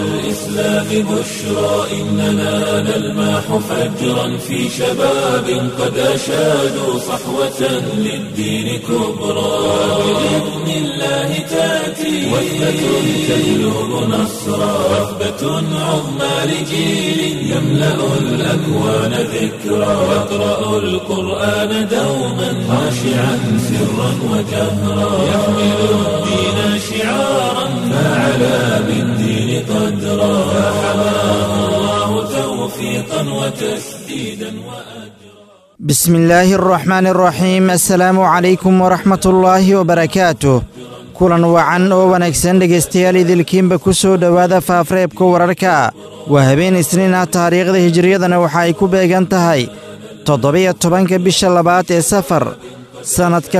الإسلام بشرى إننا نلمح فجرا في شباب قد أشادوا صحوة للدين كبرى بإذن الله تأتي وثبة تجلب نصرا وثبة عظمى لجيل يملأ الأكوان ذكرا يقرأ القرآن دوما خاشعا سرا وجهرا يحمل الدين شعارا فعلى بالدين قدرا فحماه الله توفيقا وتسديدا وأجرا. بسم الله الرحمن الرحيم. السلام عليكم ورحمة الله وبركاته. kulan wacan oo wanaagsan dhegaystayaal idilkiinba ku soo dhowaada faafareebka wararka. waa habeen isniin ah, taariikhda hijriyadana waxa ay ku beegan tahay 17 bisha labaad ee safar sannadka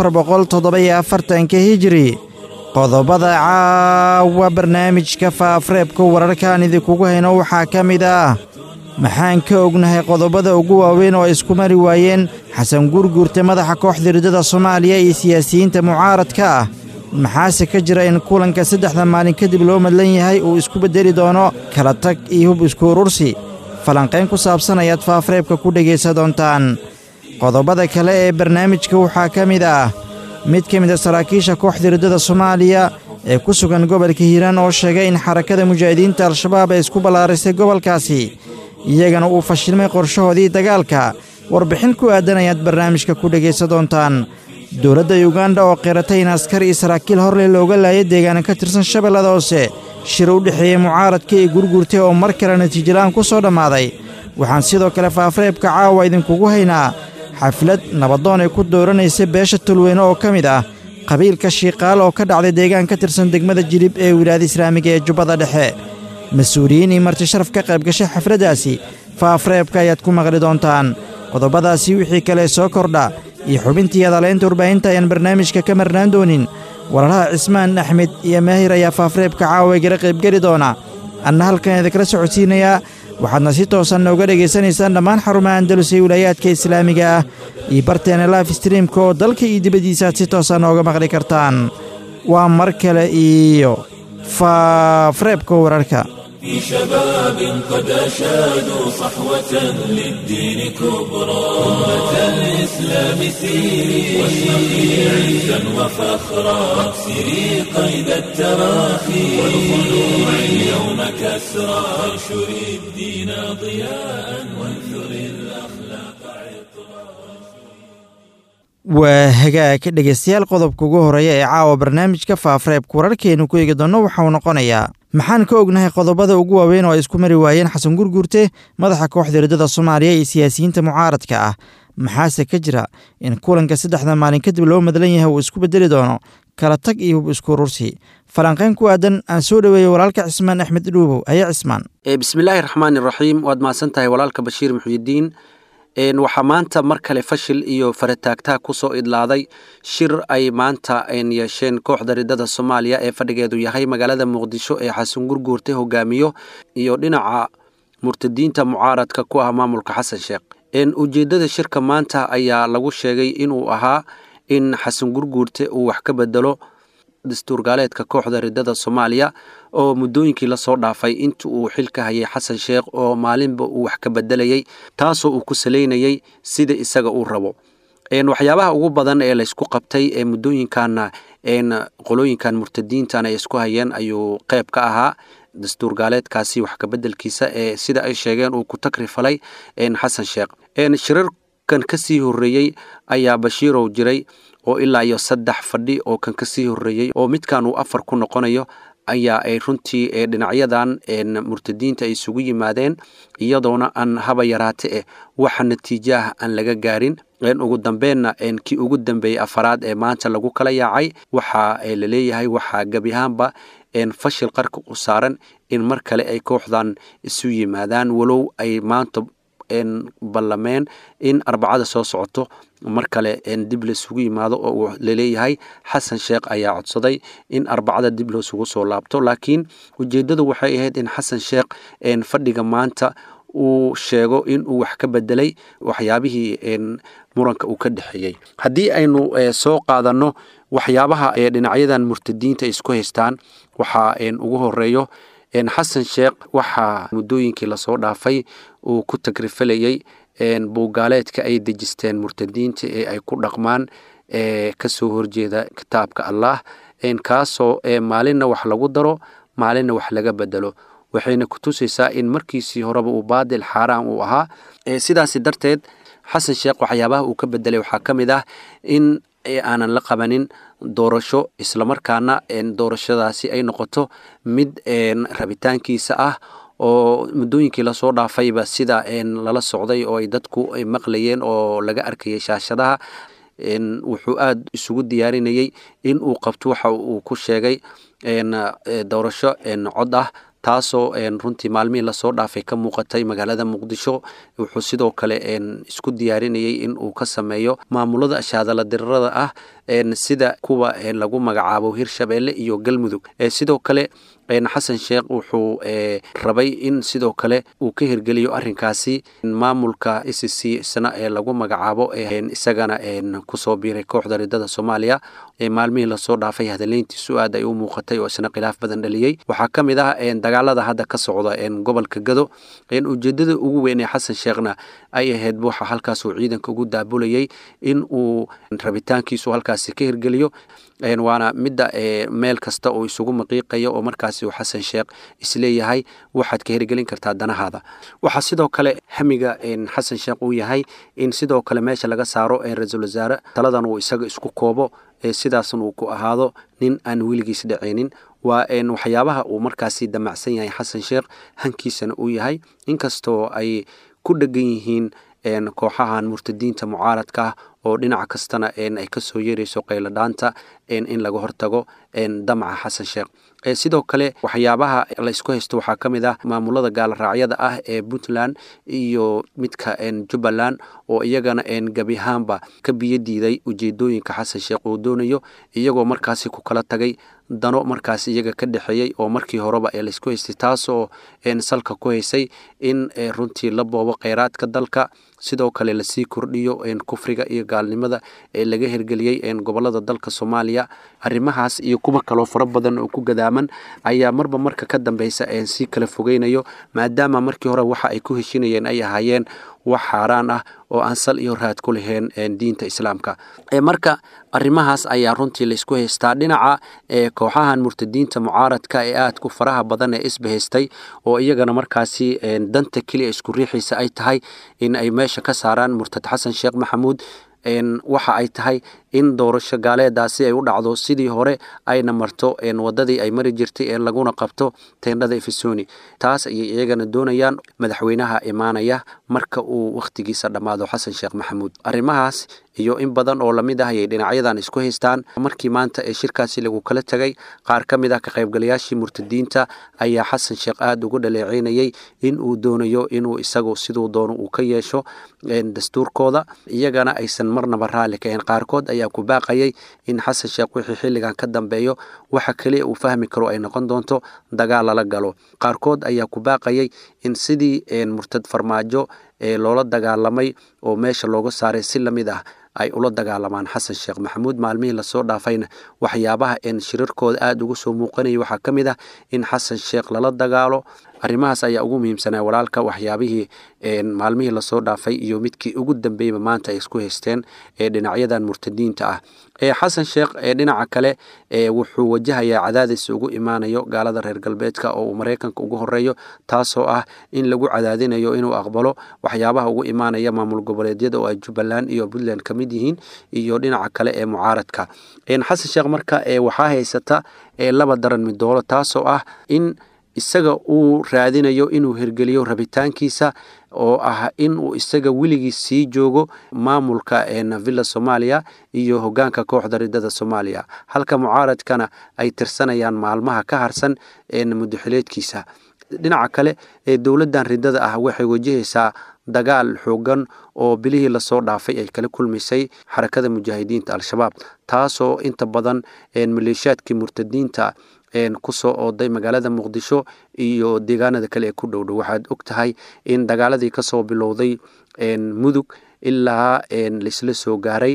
1447 hijri. qodobada caawa barnaamijka faafareebka wararkaan idinkugu hayno waxaa ka mid ah: maxaan ka ognahay qodobada ugu waaweyn oo ay isku mari waayeen xasan gurguurta madaxa kooxda riddada Soomaaliya iyo siyaasiyiinta mucaaradka ah? maxaase ka jira in kulanka 3 maalin kadib loo madlan yahay uu isku bedeli doono kala tag iyo hub isku urursi? falanqayn ku saabsan ayaad faafareebka ku dhegaysan doontaan. qodobada kale ee barnaamijka waxaa ka mid ah mid ka mid a saraakiisha kooxda riddada Soomaaliya ee ku sugan gobolka Hiiraan oo sheegay in xarakada mujaahidiinta Al-Shabaab ay isku ballaarisay gobolkaasi iyagana uu fashilmay qorshahoodii dagaalka. warbixin ku aadan ayaad barnaamijka ku dhegaysan doontaan. dowladda Uganda oo qiratay in askar iyo saraakiil horle looga laayay deegaana ka tirsan Shabeellada Hoose shir u dhexeeyay mucaaradka iyo gurgurtay oo mar kale natiijo la'aan ku soo dhammaaday. waxaan sidoo kale faafareebka caawa idinkugu haynaa xaflad nabadoon ay ku dooranaysa beesha Tulweyne oo ka mid ah qabiilka Shiiqaal oo ka dhacday deegaan ka tirsan degmada Jilib ee wilaayada Islaamiga ee Jubbada Dhexe. mas-uuliyiin iyo marti sharaf ka qayb gashay xafladdaasi faafareebka ayaad ku maqli doontaan. qodobadaasi wixii kale soo kordha iyo xubintii hadaleynta warbaahinta ayaan barnaamijka ka marnaan doonin. walaalaha Cismaan Axmed iyo Maahir ayaa faafareebka caawa igala qaybgeli doona. anna halkan idinkala socodsiinayaa. waxaadna si toosan nooga dhegaysanaysaan dhammaan xarumaha Andalus ee wilaayaadka islaamiga ah iyo barteena live streamka oo dalka iyo dibaddiisa aad si toosan nooga maqli kartaan. waa mar kale iyo faafareebka wararka. في شباب قد أشادوا صحوة للدين كبرى أمة الإسلام سيري واشرقي عزا وفخرا واكسري قيد التراخي والخلوع اليوم كسرى وانشري الدين ضياء وانثري الأخلاق عطرا. waa hagaag dhegaystayaal, qodobka ugu horeeya ee caawa barnaamijka faafareebka wararkeenu ku eegi doonno waxa uu noqonayaa: maxaan ka ognahay qodobada ugu waaweyn oo ay isku mari waayeen xasan gurguurte madaxa kooxda riddada Soomaaliya iyo siyaasiyiinta mucaaradka ah? maxaase ka jira in kulanka 3 maalin kadib loo madlan yahay uu isku bedeli doono kala tag iyo hub isku urursi? falanqayn ku aadan aan soo dhaweeyay walaalka Cismaan Axmed Dhuubow. ayaa Cismaan. bismillaahi raxmaani raxiim. waad mahadsantahay walaalka Bashiir Muxyidiin. waxaa maanta mar kale fashil iyo farataagtaa ku soo idlaaday shir ay maanta yeesheen kooxda riddada Soomaaliya ee fadhigeedu yahay magaalada Muqdisho ee xasan gurguurte hogaamiyo iyo dhinaca murtadiinta mucaaradka ku ah maamulka Xasan Sheekh. ujeedada shirka maanta ayaa lagu sheegay inuu ahaa in xasan gurguurte uu wax ka bedelo dastuur gaaleedka kooxda riddada Soomaaliya oo muddooyinkii la soo dhaafay inta uu xilka hayay Xasan Sheekh oo maalinba uu wax ka bedelayay taasoo uu ku saleynayay sida isaga uu rabo. waxyaabaha ugu badan ee la isku qabtay ee muddooyinkan qolooyinkan murtadiintan ay isku hayeen ayuu qayb ka ahaa dastuur gaaleedkaasi wax ka bedelkiisa ee sida ay sheegeen uu ku takrifalay Xasan Sheekh. shirarkan ka sii horeeyay ayaa Bashiirow jiray oo ilaa iyo 3 fadhi oo kan ka sii horeeyay oo midkan uu 4 ku noqonayo ayaa ay runtii dhinacyadan murtadiinta ay isugu yimaadeen iyadoona aan haba yaraate wax natiijo ah aan laga gaarin. ugu dambeynna kii ugu dambeeyay afaraad ee maanta lagu kala yaacay waxa la leeyahay waxa gabi ahaanba fashil qarka u saaran in mar kale ay kooxdan isu yimaadaan walow ay maanta ballameen in arbacada soo socoto mar kale dib la isugu yimaado oo la leeyahay Xasan Sheekh ayaa codsaday in arbacada dib loo isugu soo laabto. laakiin ujeedadu waxay ahayd in Xasan Sheekh fadhiga maanta uu sheego in uu wax ka bedelay waxyaabihii muranka uu ka dhaxeeyay. haddii aynu soo qaadano waxyaabaha dhinacyadan murtadiinta isku haystaan waxa ugu horeeyo xasan sheekh waxaa muddooyinkii lasoo dhaafay uu ku tagrifalayey buugaaleedka ay dejisteen murtadiinta ee ay ku dhaqmaan kasoo horjeeda kitaabka allah kaasoo maalinna wax lagu daro maalinna wax laga bedelo waxayna ku tusaysaa in markiisii horeba uu baadil xaaraan uu ahaa sidaasi darteed xasan sheekh waxyaabaha uu ka bedelay waxaa ka mid ah in aanan la qabanin doorasho islamarkaana doorashadaasi ay noqoto mid rabitaankiisa ah oo muddooyinkii lasoo dhaafayba sida lala socday oo ay dadku maqlayeen oo laga arkayay shaashadaha wuxuu aad isugu diyaarinayey in uu qabto waxa uu ku sheegay doorasho cod ah taasoo runtii maalmihii lasoo dhaafay ka muuqatay magaalada muqdisho wuxuu sidoo kale isku diyaarinayey in uu ka sameeyo maamulada ashaadala dirarada ah sida kuwa lagu magacaabo hirshabeelle iyo galmudug sidoo kale xasan sheekh wuxuu rabay in sidoo kale uu ka hirgeliyo arrinkaasi maamulka SSC isna lagu magacaabo isagana kusoo biiray kooxda ridada Soomaaliya maalmihii lasoo dhaafay hadaleyntiisu aad ay u muuqatay oo isna khilaaf badan dhaliyay waxaa ka mid ah dagaalada hadda ka socda gobolka Gado ujeedada ugu weyn ee xasan sheekhna ay ahayd waxa halkaas uu ciidanka ugu daabulayay in uu rabitaankiisu halkaas ka hirgeliyo waana midda meel kasta oo isugu maqiiqayo oo markaas uu xasan sheekh isleeyahay waxaad ka hirgelin kartaa danahaada waxa sidoo kale hamiga xasan sheekh uu yahay in sidoo kale meesha laga saaro ra'iisul wasaare taladan uu isaga isku koobo sidaasna uu ku ahaado nin aan wiligiis dhaceenin waa waxyaabaha uu markaasi damacsan yahay xasan sheekh hankiisana uu yahay inkastoo ay ku dhagan yihiin kooxahan murtadiinta mucaaradka oo dhinac kastana ay ka soo yeerayso qayladhaanta in laga hortago damaca xasan sheekh sidoo kale waxyaabaha la isku haysto waxaa ka mid ah maamulada gaalraacyada ah ee Puntland iyo midka Jubbaland oo iyagana gabi ahaanba ka biyo diiday ujeedooyinka xasan sheekh uu doonayo iyagoo markaasi ku kala tagay dano markaas iyaga ka dhaxeeyay oo markii horeba la isku haystay taasoo salka ku haysay in runtii la boobo kheyraadka dalka sidoo kale la sii kordhiyo kufriga iyo gaalnimada laga hirgeliyay gobolada dalka Soomaaliya arrimahaas iyo kuwa kale fara badan oo ku gadaaman ayaa marba marka ka dambaysa si kala fogeynayo maadaama markii hore waxa ay ku heshinayeen ay ahaayeen wax xaraan ah oo aan sal iyo raad ku lahayn diinta islaamka marka arrimahaas ayaa runtii la isku haystaa dhinaca kooxahan murtadiinta mucaaradka ee aad ku faraha badan ee isbahaystay oo iyagana markaasi danta kaliya isku riixaysa ay tahay in ay meesha ka saaraan murtad xasan sheekh maxamuud waxa ay tahay in doorasho gaaleedaasi ay u dhacdo sidii hore ayna marto wadadii ay mari jirtay laguna qabto teendhada Efesoni taas ay iyagana doonayaan madaxweynaha imaanaya marka uu waqtigiisa dhamaado xasan sheekh maxamuud arrimahaas iyo in badan oo lamid ah ay dhinacyadan isku haystaan markii maanta shirkaasi lagu kala tagay qaar ka mid ah ka qaybgalayaashii murtadiinta ayaa xasan sheekh aad ugu dhaleeceynayay in uu doonayo inuu isagu sidoo doono uu ka yeesho dastuurkooda iyagana aysan marnaba raali ka ahayn qaarkood ayaa ku baaqayay in xasan sheekh wixii xilligan ka dambeeyo waxa kale uu fahmi karo ay noqon doonto dagaal la galo qaarkood ayaa ku baaqayay in sidii murtad farmaajo loola dagaalamay oo meesha looga saaray si lamid ah ay ula dagaalamaan xasan sheekh maxamuud maalmihii lasoo dhaafayna waxyaabaha shirarkooda aad ugu soo muuqanayay waxaa ka mid ah in xasan sheekh lala dagaalo arrimahaas ayaa ugu muhiimsanaa walaalka waxyaabihii maalmihii lasoo dhaafay iyo midkii ugu dambeeyba maanta ay isku haysteen dhinacyadan murtadiinta ah xasan sheekh dhinaca kale wuxuu wajahayaa cadaadis ugu imaanayo gaalada reer galbeedka oo uu Mareykanka ugu horeeyo taasoo ah in lagu cadaadinayo inuu aqbalo waxyaabaha ugu imaanaya maamul goboleedyada oo ay Jubbaland iyo Puntland ka mid yihiin iyo dhinaca kale ee mucaaradka xasan sheekh marka waxaa haysata laba daran midoolo taasoo ah in isaga uu raadinayo inuu hirgeliyo rabitaankiisa oo ah in uu isaga wiligiis sii joogo maamulka Villa Soomaaliya iyo hogaanka kooxda ridada Soomaaliya halka mucaaradkana ay tirsanayaan maalmaha ka harsan muddaxileedkiisa dhinaca kale dawladdan ridada ah waxay wajahaysaa dagaal xoogan oo bilihii lasoo dhaafay ay kala kulmisay xarakada mujaahidiinta al-shabaab taasoo inta badan maleeshiyaadkii murtadiinta kusoo ooday magaalada Muqdisho iyo deegaanada kale ee ku dhow waxaad ogtahay in dagaaladii ka soo bilowday mudug ilaa laisla soo gaaray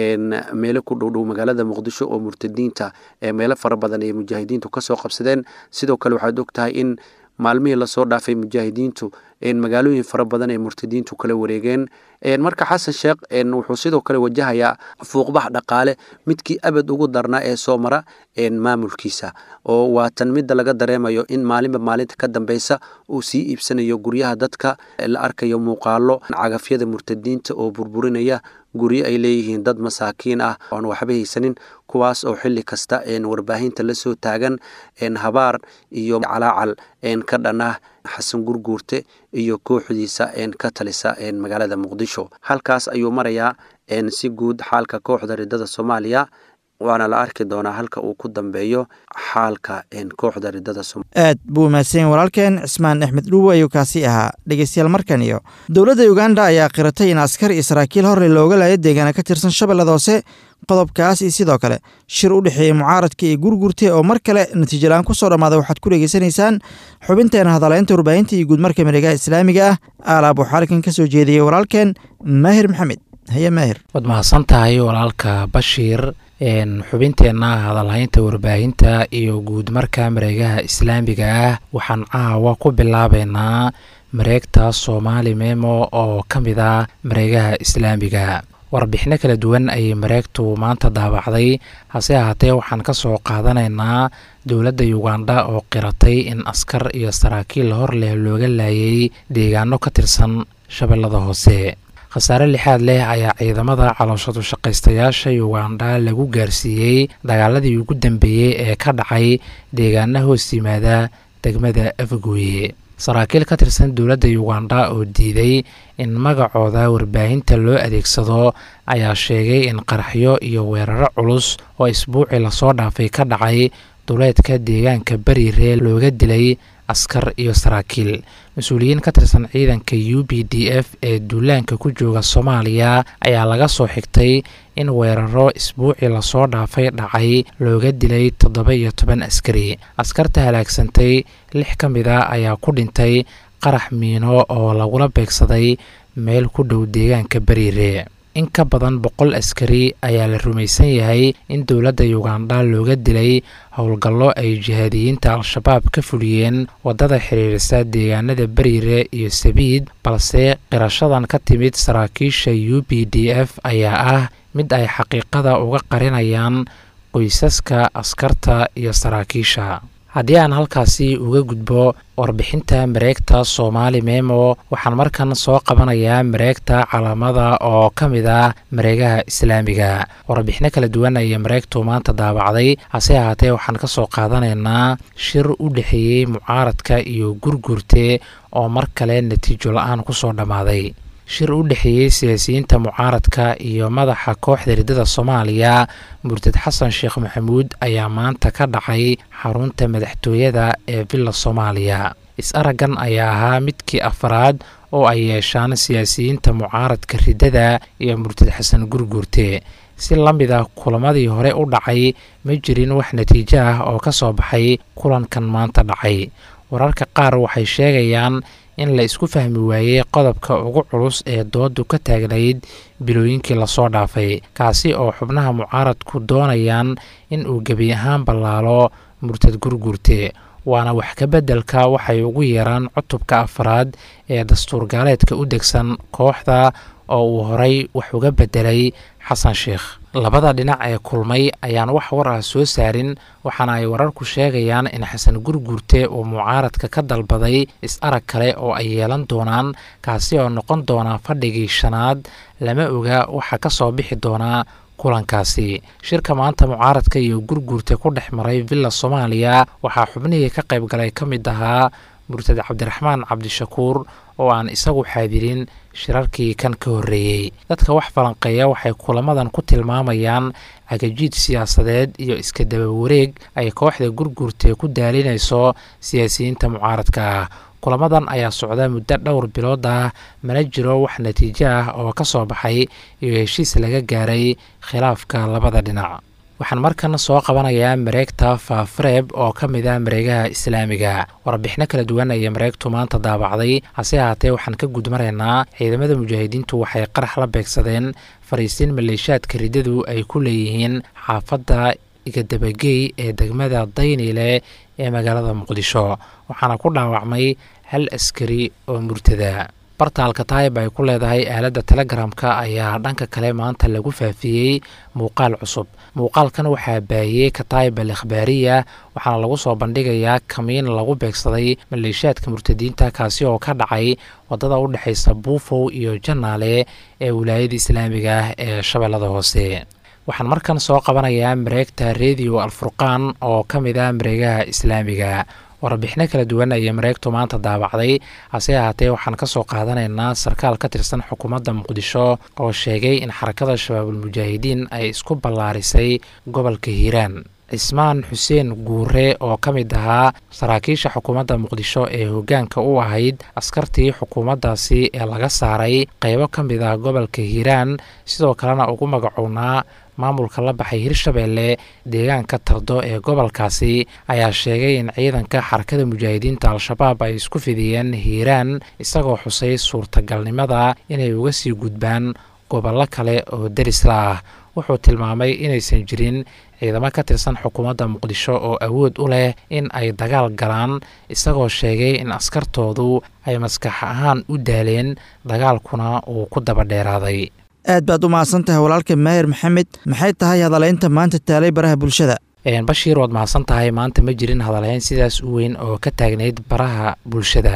meelo ku dhowdhow magaalada muqdisho oo murtadiinta meelo fara badan ay mujaahidiintu kasoo qabsadeen. sidoo kale waxaad og tahay in maalmihii lasoo dhaafay mujaahidiintu magaalooyin fara badan ay murtadiintu kala wareegeen. marka xasan sheekh wuxuu sidoo kale wajahayaa fuuqbax dhaqaale midkii abad ugu darnaa ee soo mara maamulkiisa, oo waatan midda laga dareemayo in maalinba maalinta ka dambeysa uu sii iibsanayo guryaha dadka, la arkayo muuqaalo cagafyada murtadiinta oo burburinaya guryo ay leeyihiin dad masaakiin ah oon waxba haysanin, kuwaas oo xilli kasta warbaahinta la soo taagan habaar iyo calaacal ka dhan ah xasan gurguurte iyo kooxdiisa ka talisa magaalada muqdisho. halkaas ayuu marayaa si guud xaalka kooxda ridada Soomaaliya, waana la arki doonaa halka uu ku dambeeyo xaalka kooxda ridada Soomaaliya. aad buu mahadsan walaalkeen Cismaan Axmed Dhuuwe ayuu kaasi ahaa. dhegeystayaal markan iyo dowladda Uganda ayaa qiratay in askar iyo saraakiil hore looga laayay deegaana ka tirsan Shabeellada Hoose. qodobkaas iyo sidoo kale shir u dhexeeyay mucaaradka iyo gurgurta oo mar kale natiijo la'aan ku soo dhamaaday waxaad ku dhageysanaysaan xubinteena hadaleynta warbaahinta iyo guud marka mareegaha islaamiga ah. alaab waxaa halkan ka soo jeediyey walaalkeen Maahir Maxamed. haye Maahir. waad mahadsan tahay walaalka Bashiir. xubinteenna hadalhaynta warbaahinta iyo guud marka mareegaha islaamiga ah waxaan caawa ku bilaabeynaa mareegta Soomaali Memo oo ka mid ah mareegaha islaamiga. warbixino kala duwan ayay mareegtu maanta daabacday, hase ahaatee waxaan ka soo qaadanaynaa dowladda Uganda oo qiratay in askar iyo saraakiil hor leh looga laayay deegaano ka tirsan Shabeellada Hoose. khasaare lixaad leh ayaa ciidamada calooshadu shaqaystayaasha Uganda lagu gaarsiiyey dagaaladii ugu dambeeyey ee ka dhacay deegaano hoos yimaada degmada Afgooye. saraakiil ka tirsan dowladda Uganda oo diiday in magacooda warbaahinta loo adeegsado ayaa sheegay in qaraxyo iyo weeraro culus oo isbuucii lasoo dhaafay ka dhacay duleedka deegaanka Bariire looga dilay askar iyo saraakiil. mas-uuliyiin ka tirsan ciidanka UPDF ee duulaanka ku jooga Soomaaliya ayaa laga soo xigtay in weeraro isbuucii lasoo dhaafay dhacay looga dilay 17 askari. askarta halaagsantay 6 ka mid ah ayaa ku dhintay qarax miino oo lagula beegsaday meel ku dhow deegaanka Bariire. in ka badan 100 askari ayaa la rumaysan yahay in dowladda Uganda looga dilay howlgallo ay jihaadiyiinta al-shabaab ka fuliyeen wadada xiriirisa deegaanada Bariire iyo Sabiid, balse qirashadan ka timid saraakiisha UPDF ayaa ah mid ay xaqiiqada uga qarinayaan qoysaska askarta iyo saraakiisha. haddii aan halkaasi uga gudbo warbixinta mareegta Soomaali Memo, waxaan markan soo qabanayaa mareegta Calaamada oo ka mid ah mareegaha islaamiga. warbixino kala duwan ayay mareegtu maanta daabacday, hase ahaatee waxaan ka soo qaadanaynaa shir u dhexeeyey mucaaradka iyo gurgurte oo mar kale natiijo la'aan ku soo dhammaaday. shir u dhexeeyey siyaasiyiinta mucaaradka iyo madaxa kooxda ridada Soomaaliya Murtad Xasan Sheekh Maxamuud ayaa maanta ka dhacay xarunta madaxtooyada ee Villa Soomaaliya. is-aragan ayaa ahaa midkii afraad oo ay yeeshaan siyaasiyiinta mucaaradka ridada iyo Murtad Xasan gurgurte. si la mid ah kulamadii hore u dhacay ma jirin wax natiijo ah oo ka soo baxay kulankan maanta dhacay. wararka qaar waxay sheegayaan in la isku fahmi waayey qodobka ugu culus ee doodu ka taagnayd bilooyinkii lasoo dhaafay, kaasi oo xubnaha mucaaradku doonayaan in uu gebi ahaan ballaalo Murtad gurgurte. waana wax ka beddelka waxay ugu yeeraan cutubka afraad ee dastuur gaaleedka u degsan kooxda oo uu horay wax uga beddelay Xasan Sheekh. labada dhinac ee kulmay ayaan wax war ah soo saarin, waxaana ay wararku sheegayaan in Xasan gurgurte uu mucaaradka ka dalbaday is-arag kale oo ay yeelan doonaan, kaasi oo noqon doona fadhigii 5aad. lama oga waxa ka soo bixi doona kulankaasi. shirka maanta mucaaradka iyo gurgurte ku dhex maray Villa Soomaaliya waxaa xubnihii ka qayb galay ka mid ahaa Murtad Cabdiraxmaan Cabdishakuur oo aan isagu xaadirin shirarkii kan ka horreeyey. dadka wax falanqeeya waxay kulamadan ku tilmaamayaan cagajiid siyaasadeed iyo iska daba wareeg ay kooxda gurgurte ku daalinayso siyaasiyiinta mucaaradka ah. kulamadan ayaa socda muddo dhowr bilood ah, mana jiro wax natiijo ah oo ka soo baxay iyo heshiis laga gaaray khilaafka labada dhinac. waxaan markan soo qabanayaa mareegta faafareeb oo ka mid ah mareegaha islaamiga. warbixino kala duwan ayay mareegtu maanta daabacday, hase ahaatee waxaan ka gudmaraynaa ciidamada mujaahidiintu waxay qarax la beegsadeen fariisiin maleeshiyaadka riddadu ay ku leeyihiin xaafadda igadabagey ee degmada dayniile ee magaalada muqdisho, waxaana ku dhaawacmay hal askari oo murtada. bartaalka taayib ay ku leedahay aaladda telegramka ayaa dhanka kale maanta lagu faafiyey muuqaal cusub. muuqaalkan waxaa baahiyey kataayib al ikhbaariya, waxaana lagu soo bandhigayaa kamiin lagu beegsaday maleeshiyaadka murtadiinta kaasi oo ka dhacay wadada u dhexaysa buufow iyo janaale ee wilaayada islaamiga ah ee shabeellada hoose. waxaan markan soo qabanayaa mareegta radio alfurqaan oo ka mid ah mareegaha islaamiga. warbixino kala duwan ayay mareegtu maanta daabacday, hase ahaatee waxaan ka soo qaadanaynaa sarkaal ka tirsan xukuumadda muqdisho oo sheegay in xarakada shabaabulmujaahidiin ay isku ballaarisay gobolka hiiraan. cismaan xuseen guure oo ka mid ahaa saraakiisha xukuumadda muqdisho ee hoggaanka u ahayd askartii xukuumaddaasi ee laga saaray qaybo ka mid ah gobolka hiiraan, sidoo kalena ugu magacownaa maamulka la baxay hirshabeelle deegaanka tardo ee gobolkaasi, ayaa sheegay in ciidanka xarakada mujaahidiinta al-shabaab ay isku fidiyeen hiiraan, isagoo xusay suurtagalnimada inay uga sii gudbaan gobollo kale oo derisla ah. wuxuu tilmaamay inaysan jirin ciidamo ka tirsan xukuumadda muqdisho oo awood u leh in ay dagaal galaan, isagoo sheegay in askartoodu ay maskax ahaan u daaleen dagaalkuna uu ku daba dheeraaday. aad baad u mahadsan tahay walaalka maahir maxamed. maxay tahay hadalaynta maanta taalay baraha bulshada? bashiir waad mahadsan tahay. maanta ma jirin hadalayn sidaas u weyn oo ka taagnayd baraha bulshada.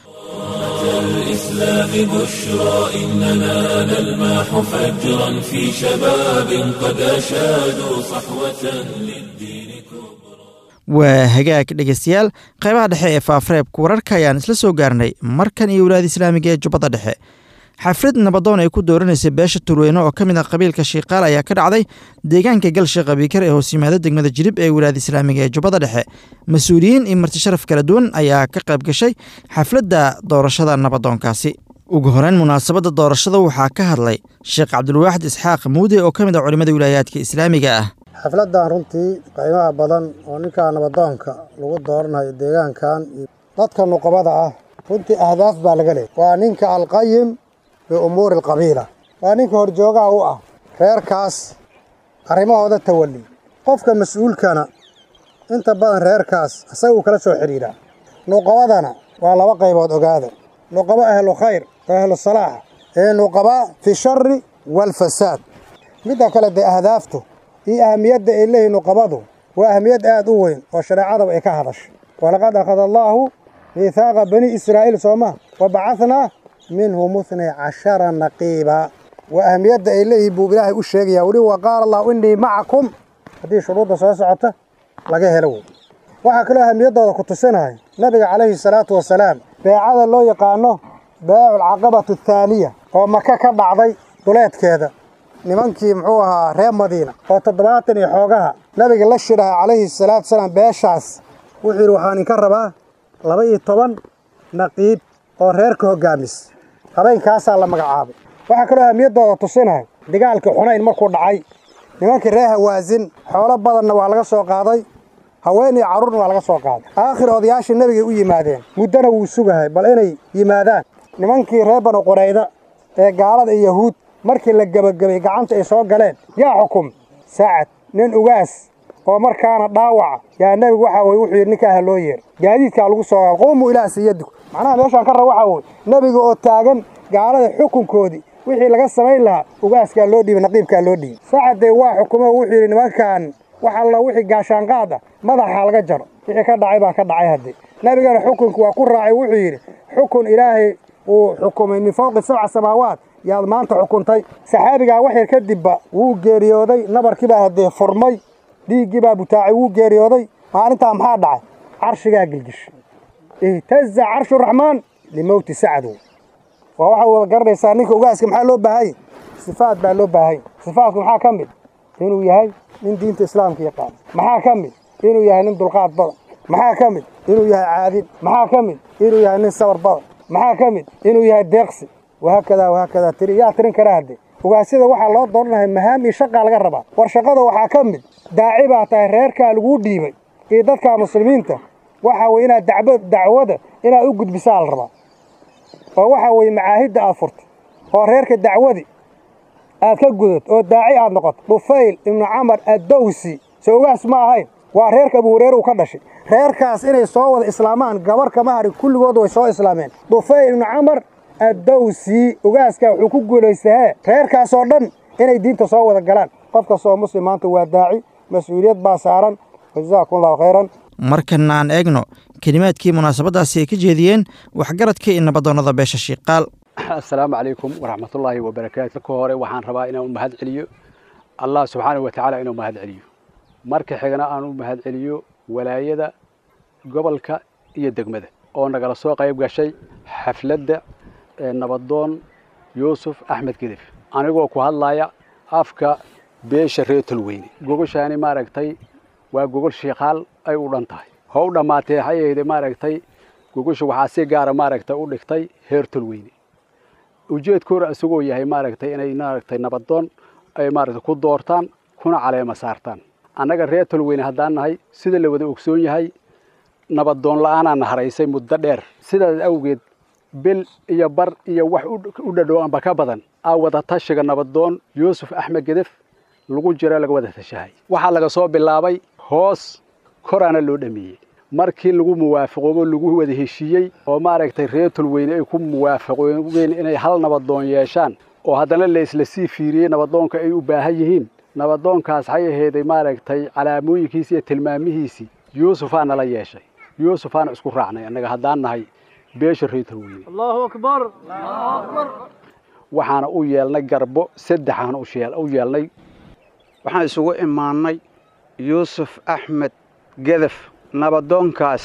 الإسلام بشرى إننا نلمح فجرا في شباب قد أشادوا صحوة للدين كبرى. waa hagaag dhegeystayaal, qaybaha dhexe ee faafareebka wararka ayaan isla soo gaarnay markan iyo wilaayada islaamiga ee jubbada dhexe. xaflad nabadoon ay ku dooranaysay beesha turweyne oo ka mid ah qabiilka shiiqaal ayaa ka dhacday deegaanka galsheekh abiikar ee hoos yimaada degmada jilib ee wilaayada islaamiga ee jubbada dhexe. mas-uuliyiin iyo marti sharaf kala duwan ayaa ka qayb gashay xafladda doorashada nabadoonkaasi. ugu horeyn munaasabadda doorashada waxaa ka hadlay sheekh cabdulwaaxid isxaaq muude oo ka mid ah culimmada wilaayaadka islaamiga ah. xafladdan runtii qiimaha badan oo ninkaa nabadoonka lagu dooranayo deegaankan iyo dadka nuqabada ah runtii ahdaaf baa laga leeyay. waa ninka alqayim biumuuri alqabiila, waa ninka horjoogaha u ah reerkaas arrimahooda tawalli. qofka mas-uulkana inta badan reerkaas isaga uu kala soo xidhiidhaa. nuqabadana waa laba qaybood ogaada: nuqabo ahlu khayr oo ahlu salaaxa, ee nuqaba fi shari waalfasaad. midda kale dee ahdaaftu iyo ahamiyadda ay leeyihin nuqabadu waa ahamiyad aad u weyn oo shareecadaba ay ka hadashay. walaqad akhada allaahu miithaaqa bani israa'iil sooma wa bacahnaa minhum 12 naqiiba. waa ahamiyadda ay leeyihin buu ilaahay u sheegaya. weli wa qaala allahu innii macakum, haddii shuruudda soo socota laga helo wey. waxaa kaloo ahamiyaddooda ku tusinaya nabiga calayhi salaatu wasalaam beecada loo yaqaano beecu alcaqabatu athaaniya oo maka ka dhacday duleedkeeda. nimankii muxuu ahaa reer madiina oo 70 iyo xoogaha nabiga la shiraha calayhi salaatu wasalaam beeshaas wuxuu yidhi waxaan inka rabaa 12 naqiib oo reerka hoggaamis. habeenkaasaa la magacaabay. waxaa kaloo ahamiyaddooda tusinaya dagaalkii xunayn markuu dhacay nimankii reer hawaasin xoolo badanna waa laga soo qaaday, haween iyo carruurna waa laga soo qaaday. aakhir odayaashii nabigay u yimaadeen, muddana wuu sugahay bal inay yimaadaan. nimankii reer banu qurayda ee gaalada iyo yahuud markii la gebagabay gacanta ay soo galeen, yaa xukum sacad nin ugaas oo markaana dhaawaca yaa nebigu waxa weye wuxuu yidhi ninka ah loo yeer gaadiidkaa lagu soo qaado quumuu ilaa sayadiku. macnaha meeshaan ka rab waxa weye nebiga oo taagan gaalada xukunkoodii wixii laga samayn lahaa ugaaskaa loo dhiibay, naqiibkaa loo dhiibay. sacadee waa xukumo wuxuu yidhi nimankan wax alla wixii gaashaanqaad ah madaxa laga jaro. wixii ka dhacay baa ka dhacay. haddii nebigana xukunku waa ku raacay, wuxuu yidhi xukun ilaahay uu xukumay min fawqi 7 samaawaat yaad maanta xukuntay. saxaabigaa wax yar kadibba wuu geeriyooday, nabarkiibaa haddee furmay, dhiiggiibaa butaacay, wuu geeriyooday. maalintaa maxaa dhacay? carshigaa gilgishay. ihtaza carshu raxmaan limowti sacad. waa waxaad wada garanaysaa ninka ugaaska maxaa loo baahanya? sifaad baa loo baahanya. sifaadku maxaa ka mid? inuu yahay nin diinta islaamka yaqaan. maxaa ka mid? inuu yahay nin dulqaad badan. maxaa ka mid? inuu yahay caadil. maxaa ka mid? inuu yahay nin sabar badan. maxaa ka mid? inuu yahay deeqsi. wahaakadaa tiri yaa tirin karaa hadde ugaasyada waxaa loo dooranahay mahaam iyo shaqaa laga rabaa war shaqada waxaa ka mid daaci baa tahay reerkaa laguu dhiibay iyo dadka muslimiinta waxa weye inaad dacwada inaad u gudbisaa la rabaa oo waxa weye macaahidda aad furto oo reerka dacwadi aad ka gudad oo daaci aad noqoto Dufayl ibn Camar ad-Dawsi soo ugaas ma ahayn waa reerka Abu Hurayra uu ka dhashay reerkaas inay soo wada islaamaan gabar kama hari kulligood way soo islaameen Dufayl ibn Camar ad-Dawsi ugaaska wuxuu ku guuleystay reerkaas oo dhan inay diinta soo wada galaan qofka soo muslimaanta waa daaci mas'uuliyad baa saaran jazakumullahu khayran markan aan eegno kalimaadkii munaasabadaasi ay ka jeediyeen waxgaradka in nabadoonnada beesha Shiiqaal assalaamu calaykum waraxmatullaahi wabarakaatuh ka hore waxaan rabaa inaan mahad celiyo Allah subhanahu wa ta'ala inuu mahad celiyo marka xigana aan u mahad celiyo walaayada gobolka iyo degmada oo nagala soo qayb gashay xafladda nabadoon Yuusuf Axmed Gidif anigoo ku hadlaya afka beesha reetul weyne gogoshaani maaragtay waa gogol Shiiqaal ay u dhan tahay how dhamaatay hay'ad maaragtay gogosha waxa si gaar ah maaragtay u dhigtay heertul weyne ujeedkooda asagoo yahay maaragtay inay maaragtay nabadoon ay maaragtay ku doortaan kuna caleema saartaan annaga reetul weyne haddaan nahay sida la wada ogsoon yahay nabadoon la'aan aan haraysay muddo dheer sidaas awgeed bil iyo bar iyo wax u dhadhow amba ka badan aa wada tashiga nabadoon Yuusuf Axmed Gidif lagu jira laga wada tashahay waxa laga soo bilaabay hoos korana loo dhameeyay markii lagu muwaafaqo lagu wada heshiiyay oo maaragtay reetul weyne ay ku muwaafaqeen inay hal nabadoon yeeshaan oo haddana la isla sii fiiriyay nabadoonka ay u baahan yihiin nabadoonkaas hay aheeday maaragtay calaamooyinkiisa iyo tilmaamihiisa Yuusufaana la yeeshay Yuusufaana isku raacnay annaga haddaan nahay beesha reetul weyne Allahu akbar waxaana u yeelnay garbo saddexan u yeelnay waxaan isugu imaanay Yuusuf Axmed Gidif nabadoonkaas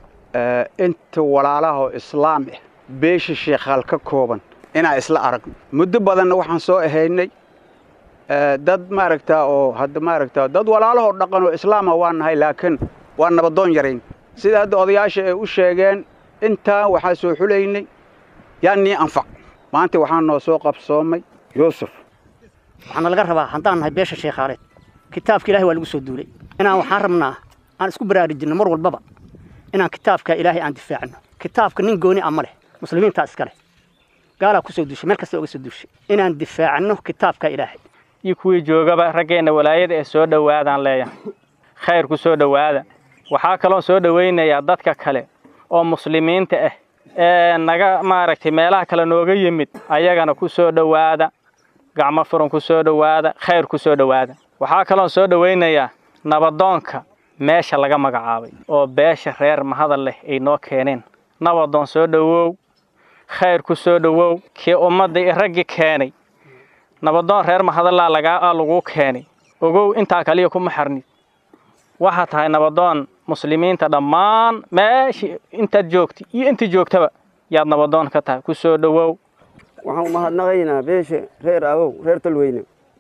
inta walaalaha islaam ah beesha Shiiqaal ka kooban inaa isla aragno muddo badan waxaan soo ahaynay dad maaragtaa oo hadda maaragtaa dad walaalaha dhaqan oo islaam ah waan nahay laakiin waa nabadoon yareyn sida hadda odayaasha ay u sheegeen inta waxa soo xuleynay yaani anfac maanta waxaan noo soo qabsoomay Yuusuf waxaan laga rabaa haddaan nahay beesha Shiiqaaleed kitaabka Ilaahay waa lagu soo duulay inaan waxaan rabnaa aan isku baraarujino mar walbaba inaan kitaabka Ilaahay aan difaacno kitaabka nin gooni ah ma leh muslimiinta iska leh gaala ku soo duushay meel kasta uga soo duushay inaan difaacno kitaabka Ilaahay iyo kuwii joogaba raggeena walaayada ee soo dhawaadaan leeyahay khayr ku soo dhawaada waxaa kaloo soo dhaweynayaa dadka kale oo muslimiinta ah ee naga maaragtay meelaha kale nooga yimid ayagana ku soo dhawaada gacmo furan ku soo dhawaada khayr ku soo dhawaada waxaa kaloo soo dhaweynayaa nabadoonka meesha laga magacaabay oo beesha reer mahadal leh ay noo keeneen nabadoon soo dhawow khayr ku soo dhawow kii ummadda raggi keenay nabadoon reer mahadal lagu keenay ogow intaa kaliya kuma xarnid waxa tahay nabadoon muslimiinta dhammaan meeshii inta joogtay iyo inta joogtaba yaad nabadoon ka tahay ku soo dhawow waxaan mahadnaqaynaa beesha reer awow reer talweyne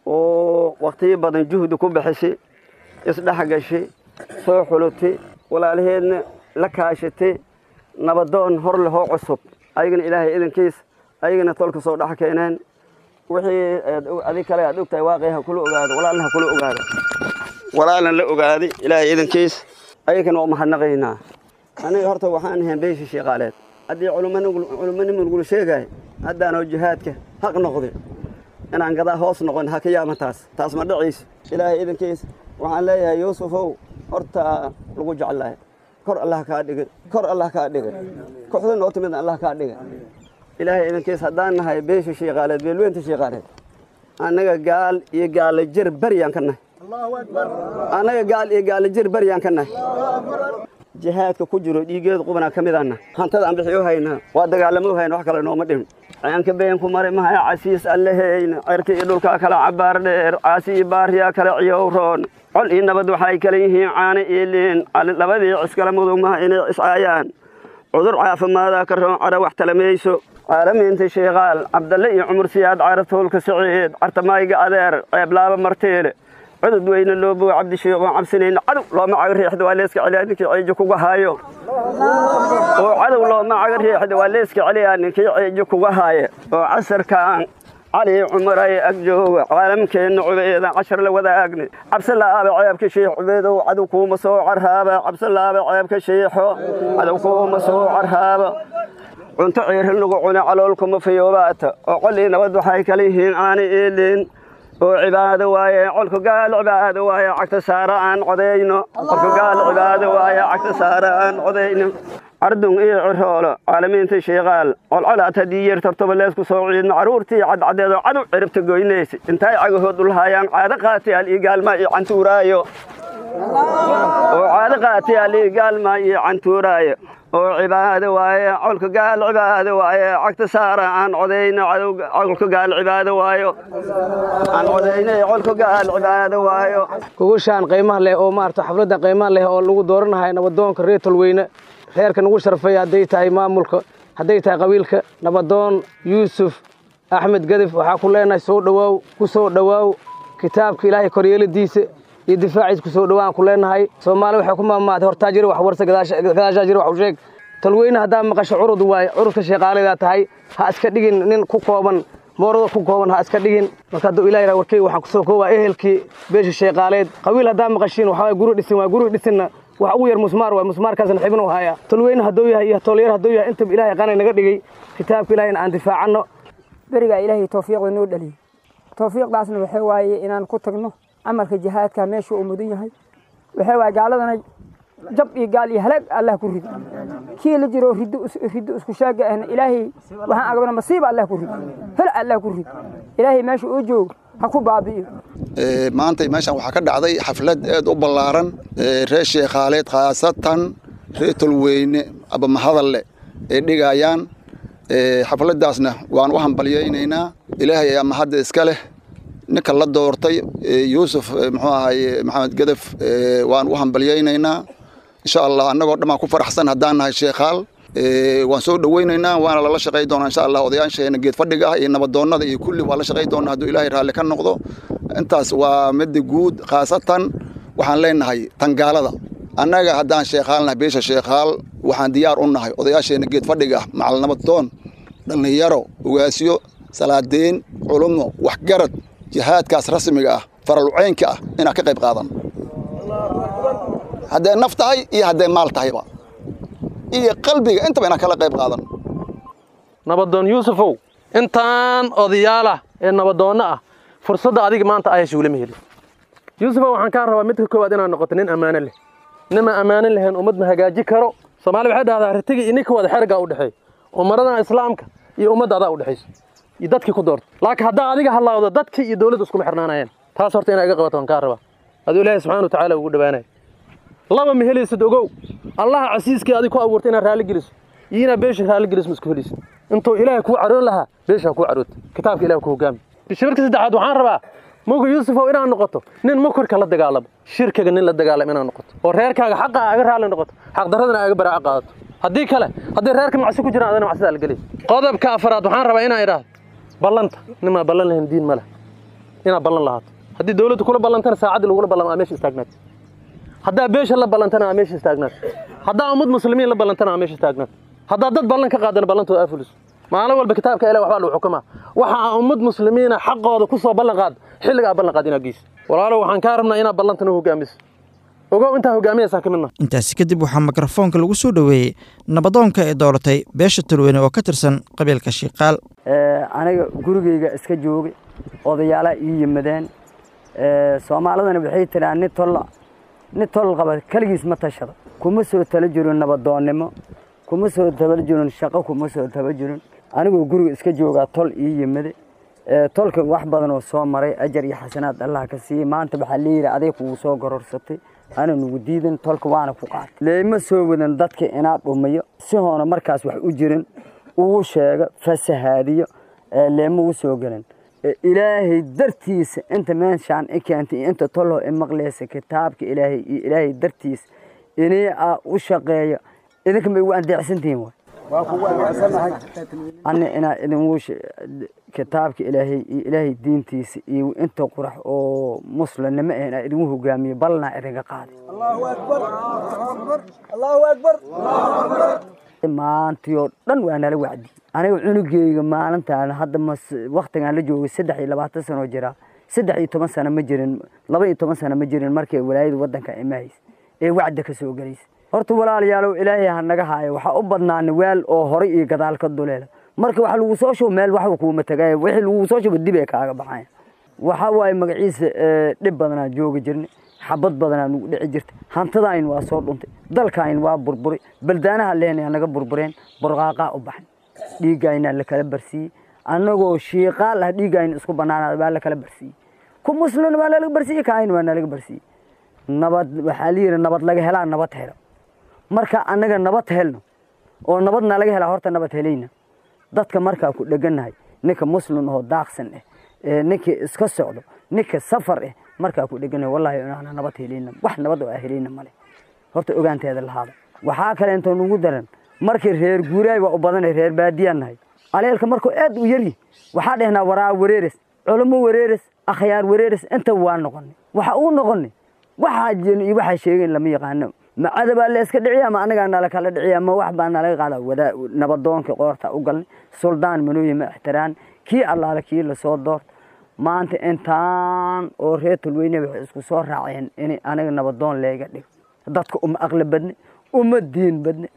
oo waqti badan juhdi ku bixisay isdhaxgashay soo xulutay walaalaheedna la kaashatay nabadoon hor leh oo cusub ayagana Ilaahay idankiis ayagana tolka soo dhax keeneen wixii adig kale aad ogtahay waaqeeha kula ogaado walaalna kula ogaado walaalna la ogaaday Ilaahay idankiis ayagana oo mahadnaqaynaa aniga horta waxaan ahay beesha Shiiqaaleed hadii culimada lagu sheegay haddaanoo jihaadka haq noqday inaan gadaa hoos noqon ha ka yaamaataas taas ma dhaciis Ilaahay idankiis waxaan leeyahay Yuusufow horta lagu jecelahay kor Allah ka dhigay kooxdan oo timid Allah ka dhigay Ilaahay idankiis haddaan nahay beesha Shiiqaaleed beelweynta Shiiqaaleed anaga gaal iyo gaal jir bariyaan ka nahay Allahu akbar anaga gaal iyo gaal jir bariyaan ka nahay jihaadka ku jiro dhiigeed qubana kamidana hantada aan bixiyo hayna waa dagaalamo hayna wax kale nooma dhimin ayaan ka been ku maray mahay casiis allahayna cirka iyo dhulka kala cabaar dheer caasi baariya kala ciyowroon col iyo nabad waxay kala yihiin caana eelin labadii iskala mudug ma inay iscaayaan cudur caafimaad ka roon ara wax talamayso caalamiinta Shiiqaal Cabdalle iyo Umar Siyaad Caaratoolka Saciid Artamayga adeer ceeblaaba marteele cudud weyna loo buu Cabdi Sheekh oo cabsanayna cadow loo ma cagriixda waa leeska caliyaadkii ciijo kuga haayo oo cadow loo ma cagriixda waa leeska caliyaadkii ciijo kuga haayo oo casarkaan علي عمر أجو عالم كين عبيد عشر لوذاقني عبس الله بعيبك شيخ عبيد وعدوكم مسوعر هذا عبس الله بعيبك شيخ عدوكم مسوعر هذا عنت عير اللقعون على لكم في يوبات وقلنا ودو حيكليهن عن إيلين وعباد وايا علك قال عباد وايا عكس ساران عدينا علك قال عباد وايا عكس ساران عدينا عردون إيه عرهولة عالمين تشيغال والعلا تدير ترتب الليس كسوعين عرورتي عد عدو عرفت قوينيسي انتاي عقهود الهايان عادقاتي الإيقال ما عن تورايو وعادقاتي الإيقال ما عن تورايو وعباد وايا علك قال عباد وايا عكس ساران عدينا علك قال عباد وايا عن عدينا علك قال عباد وايا كوشان قيمة له أو مارت حفلة قيمة له أو لو دورنا هاي نبضون كريت الوينة خيرك نقول شرفي هديت هاي مامولك هديت هاي قبيلك نبضون يوسف أحمد قدف وحكولنا سود دواو كسود دواو كتابك إلهي كوريال الديس يدفاعي كسود دوان كلنا هاي سومالي وحكومة ما تهرتاجر وحورس قداش وحوشيك تلوين هذا مقاش عرض واي عرض كشيقالي ذات هاي هاسكدين نين كوكوبن مورد كوكوبن هاسكدين وكادو إلهي وركي وحكسوكوا إهلكي بيش الشيقالي قبيل هذا مقاشين وحاي جروب دسنا وحوير مسمار كذا حبنا وهاي تلوين هدويا هي تولير هدويا أنت بإلهي قانا نقدي كتاب إلهي عن دفاع عنه برجع إلهي توفيق ونور لي توفيق داسنا وحواي إن أنا كنت جنو عمل الجهات كماشي ومدنيا هاي وحواي قالنا جب قال يهلك الله كوري كي اللي جرو رد اسكشاق أن إلهي وها أقبلنا مصيبة الله كوري هلا الله كوري إلهي ماشي أوجو هكو بابي ما أنت ماشي وحكد عضي حفلات أوبلارن ريش خالد خاصة ريتل وين أبو محضر دقايان حفلات داسنا وأن وهم بليينينا إلهي يا محد إسكاله نكال الله دورتي يوسف محمد قدف وأن وهم بليينينا إن شاء الله أنا قد ما كفر حسن هدانا الشيخال وانسود دوينينا وانا لا شقي دونا ان شاء الله وديان شينا جيد فدغا iyo nabadoonada iyo kulli wala shaqay doona haduu ilaahay raali ka noqdo intaas waa mid guud khaasatan waxaan leenahay tangaalada annaga hadaan sheekhalna beesha sheekhal waxaan diyaar u nahay odayaasheena geed fadhiga macal nabadoon dhalinyaro ugaasiyo salaadeen culumo wax garad jihaadkaas rasmiga ah faral uceynka ah ina ka qayb qaadan hadday naftahay iyo hadday maal tahayba iyo qalbiga inta bayna kala qayb qaadan nabadoon yuusufow intaan odayaala ee nabadoonna ah fursadda adiga maanta ay shuule ma helin yuusufow waxaan ka rabaa mid ka koowaad inaad noqoto nin ammaan leh nima ammaan leh ummad ma hagaaji karo Soomaali waxay dhahdaa ratiga ininka wada xirga u dhaxay umarada islaamka iyo ummadda u dhaxayso iyo dadkii ku doorto laakiin hadaa adiga halaawdo dadkii iyo dawladda isku xirnaanayeen taas horta inay iga qabato aan ka rabaa aduu ilaahay subhanahu wa ta'ala ugu dhawaanay laba mehelaysid ogow Allah casiiskii adiga ku abuurtay inaad raali geliso iyina beesha raali geliso isku helaysid intuu ilaahay ku caroon lahaa beesha ku caroot kitaabka ilaahay ku hogaami shirka saddexaad waxaan rabaa موجو يوسف أو إنا نقطة نين مكر كلا دجالب شركة جنين لا دجالب إنا نقطة ورهيرك حقه أجر على نقطة حق درنا أجبر عقاد هديك لا هدي رهيرك مع سكو جرا أنا مع سال الجليل قاضب كافرات وحان ربع إنا إيراد بلنت نما بلن لهم دين ملا إنا بلن لهات هدي الدولة كلها بلنتنا ساعد الأولى بلن أميش استغنت هدا بيش الله بلنتنا أميش استغنت هدا أمد مسلمين الله بلنتنا أميش استغنت هدا ضد بلن كقادنا بلنتو أفلس ما أول بكتابك إلى وحال وحكمة وحا أمد مسلمين حق هذا كسر بلن قاد حلقة بلن قادنا جيس ولا وحن كارمنا إنا بلنتنا هو جامس وقو أنت هو جامس ساكننا intaasi kadib waxaa mikrofoonka lagu soo dhaweeyay nabadoonka ee dooratay beesha Talweyne oo ka tirsan qabiilka Shiiqaal aniga gurigeyga iska joogay odayaala ii yimaadeen Soomaalidana waxay tiraan ni tol qaba kaligiis ma tashado kuma soo tala jiro nabadoonnimo kuma soo tala jiro shaqo kuma soo tala jiro anigu guriga iska jooga tol ii yimaade tolka wax badan oo soo maray ajar iyo xasanaad Allah ka siiyay maanta waxa leeyahay adeeg uu soo gororsatay أنا نوديدن تلك وانا فقط لما سوودن دتك إنا رمية سهونا مركز واحد أجرن وشاق فسهادية لما وسوقن إلهي درتيس أنت ما شان إك أنت طلع المغلس كتابك إلهي درتيس إني وشقية إذا كم يوان دعسنتين أنا إذا وش كتابك إلهي دينتيس وأنت قرح أو مسلم لما هنا إذا هو جامي بلنا إرجع قاعد الله أكبر الله أكبر الله أكبر maantii oo dhan waa nala wacdi aniga cunugeyga maalintaan hadda waqtigan la joogay 23 sano jira 13 sano ma jirin 12 sano ma jirin markii walaayada wadanka imays ee wacdi ka soo galeys horta walaalayaal ilaahay ha naga haayo waxa u badnaan weel oo hore iyo gadaal ka duleela marka waxa lagu soo show meel wax ku ma tagay wixii lagu soo show dib ay kaaga baxay waxa way magaciisa dib badan jooga jirnay xabad badan ugu dhici jirtay hantadaan waa soo dhuntay dalkaan waa burburi baldaanaha leenay anaga burbureen burqaaqa u baxay dhiigayna la kala barsii anagoo shiiqaal ah dhiigayna isku banaanaa baa la kala barsii ku muslim waa la barsii kaayna waa la barsii nabad waxa liir nabad laga helaa nabad helo marka anaga nabad helno oo nabadna laga helaa horta nabad helayna dadka marka ku dhaganahay ninka muslim oo daaqsan ninka iska socdo ninka safar marka ku dhaganahay wallahi ana nabad helayna wax nabad oo helayna male horta ogaanteeda lahaada waxa kale inta ugu daran markii reer guuray waa u badan reer baadiyanahay aleelka markuu aad u yari waxa dhehnaa waraa wareeris culimo wareeris akhyaar wareeris inta waa noqon waxa uu noqon waxa jeen iyo waxa sheegeen lama yaqaano ma adaba la iska dhiciya ma anaga nala kala dhiciya ma wax baan nala qaada wada nabadoonka qoorta u galnay suldaan manooyi ma ixtiraan kii allaala kii la soo door maanta intaan oo reetul weyne wax isku soo raaceen in anaga nabadoon leega dhig dadka aqla badne diin badne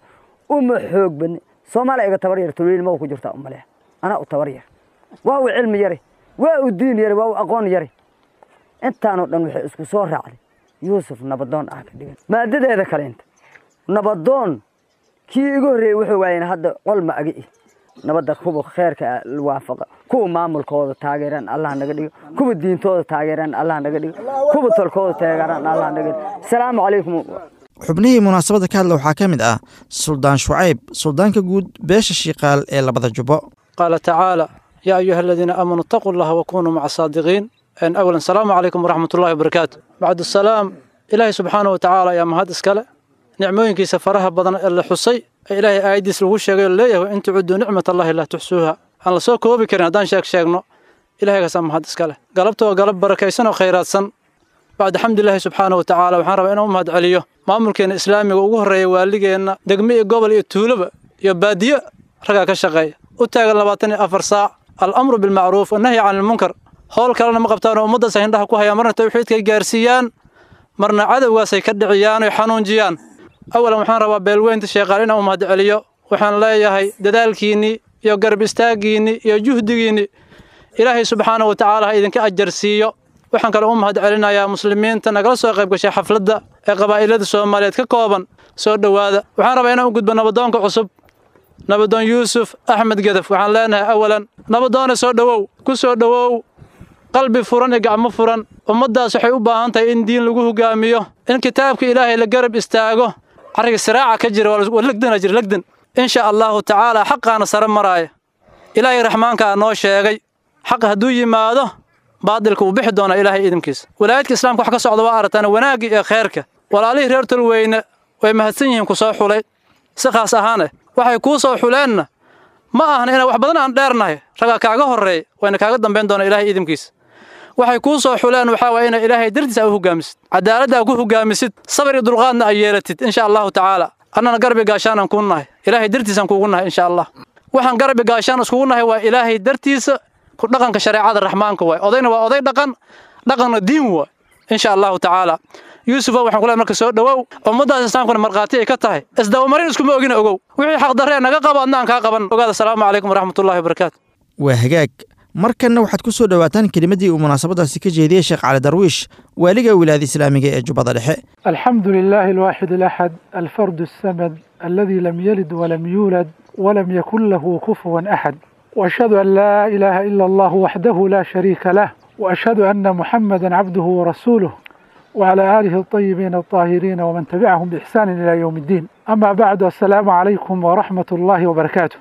xoog badne Soomaaliya tabar yar tulween ma ku jirta umaleeh ana u tabar yar waa cilmi yar waa u diin yar waa aqoon yar intaan oo dhan wax isku soo raacay Yusuf nabadoon ah ka dhigan maadadeeda kale inta nabadoon kii igu horeeyay wuxuu waayeen hadda qolma agi nabada kuwa khayrka waafaqa kuwa maamulkooda taageeran Allah naga dhigo kuwa diintooda taageeran Allah naga dhigo kuwa tolkooda taageeran Allah naga dhigo salaamu calaykum xubnihii munaasabada ka hadla waxaa ka mid ah suldaan Shucayb suldaanka guud beesha shiiqaal ee labada jubo qaala tacaala yaa ayuha alladina aamanu taqullaha wa kunu ma'a saadiqiin أن أولا السلام عليكم ورحمة الله وبركاته بعد السلام إلهي سبحانه وتعالى يا مهد إسكالة نعموين كي سفرها بدن الحصي إلهي آيدي سلوش شاقل ليه وإن تعدوا نعمة الله لا تحسوها أنا سوى كوبي كرنا دان شاقنا إلهي قسم مهد إسكالة قلبته وقلب بركيسان وخيرات سن بعد حمد الله سبحانه وتعالى وحان ربعنا أمهد عليه ما ممكن إسلامي وقهر يواليقين دقمي قبل يتولب يبادية رقا كشغي وتاقل لباطني أفر ساع الأمر بالمعروف والنهي عن المنكر هول كلنا ما قبتان ummadda sahindaha ku haya marna tawxiidka gaarsiiyaan marna cadawgaasay ka dhiciyaan oo xanuunjiyaan awalan waxaan rabaa beelweynta sheeqaalina u mahad celiyo waxaan leeyahay dadaalkiini iyo garab istaagiini iyo juhdigiini ilaahay subxaanahu wa ta'aala idinka ajarsiiyo waxaan kale u mahad celinayaa muslimiinta nagala soo qayb gashay xafladda ee qabaa'ilada Soomaaliyeed ka kooban soo dhawaada waxaan rabaa inaan u gudbo nabadoonka cusub nabadoon Yuusuf Axmed Gadaf waxaan leenahay awalan nabadoon soo dhawow ku soo dhawow qalbi furan ee gacmo furan ummadaas waxay u baahan tahay in diin lagu hogaamiyo in kitaabka Ilaahay la garab istaago ariga siraaca ka jira wala lagdan insha Allah ta'ala xaqana sar maraay Ilaahay rahmaanka noo sheegay xaq haduu yimaado baadilku u bixi doona Ilaahay idinkiis walaayadka islaamka wax ka socdo waa aragtaan wanaag iyo khayrka walaalihi reer Tulweyne way mahadsan yihiin ku soo xulay si khaas ahaan waxay ku soo xuleen ma ahan in wax badan aan dheernahay raga kaaga horeey wayna kaaga dambeyn doona Ilaahay idinkiis waxay ku soo xuleen waxa waa in Ilaahay dartiisa u hogaamisid cadaaladda ku hogaamisid sabir iyo dulqaadna ay yeelatid insha Allah ta'ala annana garbi gaashaan ku nahay Ilaahay dartiisa ku nahay insha Allah waxaan garbi gaashaan isku nahay waa Ilaahay dartiisa ku dhaqanka shariicada Raxmaanka waa odayna waa oday dhaqanna diin waa insha Allah ta'ala Yusuf waxaan kula marka soo dhawow ummadaas islaamkuna marqaati ay ka tahay isdaba marin isku ma ogina ogow wixii xaq dareen naga qabaadna aan ka qaban ogaada salaamu calaykum waraxmatullaahi wabarakaatu waa hagaag markana waxaad ku soo dhawaataan kelimadii uu munaasabadaasi ka jeediyay Sheekh Cali Darwiish waaliga wilaayada islaamiga ee Jubbada Dhexe alxamdulillahi alwaahid alahad alfard as-samad alladhi lam yalid wa lam yulad wa lam yakul lahu kufuwan ahad wa ashhadu an la ilaha illa Allah wahdahu la sharika lah wa ashhadu anna Muhammadan abduhu wa rasuluhu وعلى آله الطيبين الطاهرين ومن تبعهم بإحسان إلى يوم الدين أما بعد السلام عليكم ورحمة الله وبركاته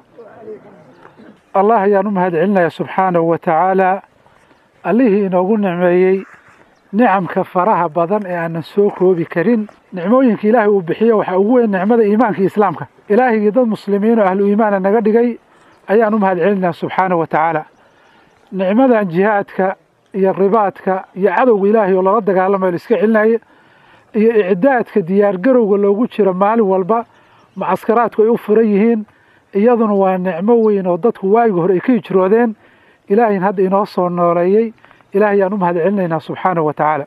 الله يا نمهد علنا سبحانه وتعالى الله إنه نعمي نعم كفرها بدن أن نسوكه بكرين نعموينك إلهي وبحيه وحقوه نعمة إيمانك إسلامك إلهي قد المسلمين وأهل إيمان النقدقي أي نمهد علنا سبحانه وتعالى نعمة جهاتك iyo ribaadka iyo cadowga Ilaahay oo la dagaalamayo iska cilnay iyo i'daadka diyaar garowga loogu jiro maalin walba mucaskaraadku ay u furan yihiin iyaduna waa nicmo weyn oo dadku waagi hore ay ka hijroodeen ilaahayn hadda inoo soo nooleeyey ilaahay aan u mahad celinaynaa subxaanahu wa tacaala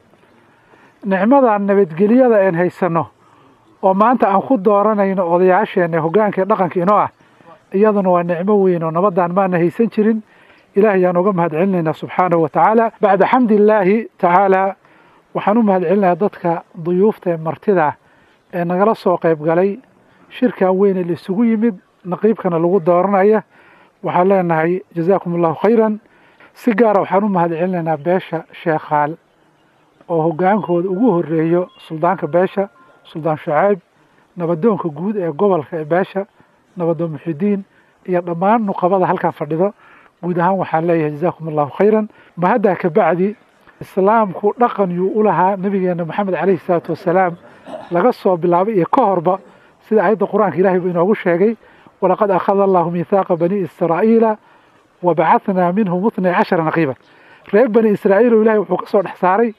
nicmadan nabadgelyada aan haysanno oo maanta aan ku dooranayno odayaasheenna hoggaanka dhaqanka inoo ah iyaduna waa nicmo weyn oo nabadaan maana haysan jirin ilaahay aan uga mahad celinaynaa subxaanahu wa tacaala bacda xamdillaahi tacaala waxaan u mahad celinayaa dadka duyuufta ee martida ee nagala soo qayb galay shirkan weyn ee la isugu yimid naqiibkana lagu dooranaya waxaan leenahay jazaakum allahu khayran si gaara waxaan u mahad celinaynaa beesha sheekhaal oo hoggaankooda ugu horreeyo suldaanka beesha suldaan shacayb nabadoonka guud ee gobolka ee beesha nabadoon muxidiin iyo dhammaan nuqabada halkan fadhido guud ahaan waxaan leeyahay jazaakum allahu khayran mahaddaa ka bacdi islaamku dhaqan yuu u lahaa nabigeena maxamed calayhi salaatu wasalaam laga soo bilaabay iyo ka horba sida aayadda qur-aanka ilaahay buu inoogu sheegay walaqad akhada allahu miithaaqa bani israa'iila wabacathnaa minhum 12 naqiiban reer bani israa'iil oo ilaahay wuxuu ka soo dhex saaray